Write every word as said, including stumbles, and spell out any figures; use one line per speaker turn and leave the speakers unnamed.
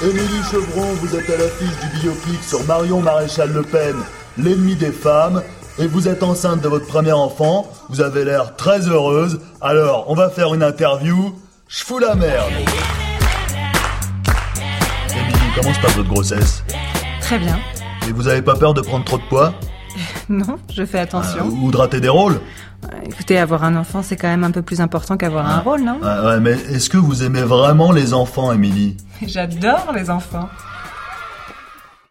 Émilie Chevron, vous êtes à l'affiche du biopic sur Marion Maréchal Le Pen, l'ennemi des femmes, et vous êtes enceinte de votre premier enfant, vous avez l'air très heureuse, alors on va faire une interview, je fous la merde. Émilie, comment se passe votre grossesse?
Très bien.
Et vous avez pas peur de prendre trop de poids?
Non, je fais attention.
Euh, ou de rater des rôles?
Écoutez, avoir un enfant, c'est quand même un peu plus important qu'avoir
ah.
un rôle, non?
ah, Ouais, mais est-ce que vous aimez vraiment les enfants, Émilie?
J'adore les enfants.